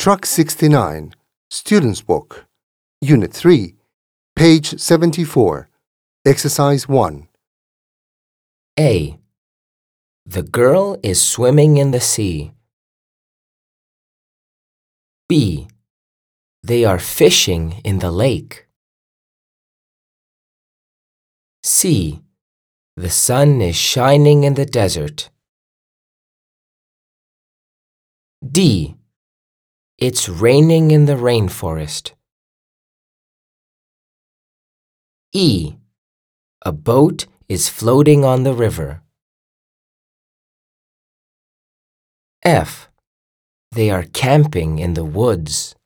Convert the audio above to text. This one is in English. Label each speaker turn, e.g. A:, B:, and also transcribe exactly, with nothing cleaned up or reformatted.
A: Truck sixty-nine, Student's Book, Unit three, page seventy-four, Exercise one.
B: A. The girl is swimming in the sea. B. They are fishing in the lake. C. The sun is shining in the desert. D. It's raining in the rainforest. E. A boat is floating on the river. F. They are camping in the woods.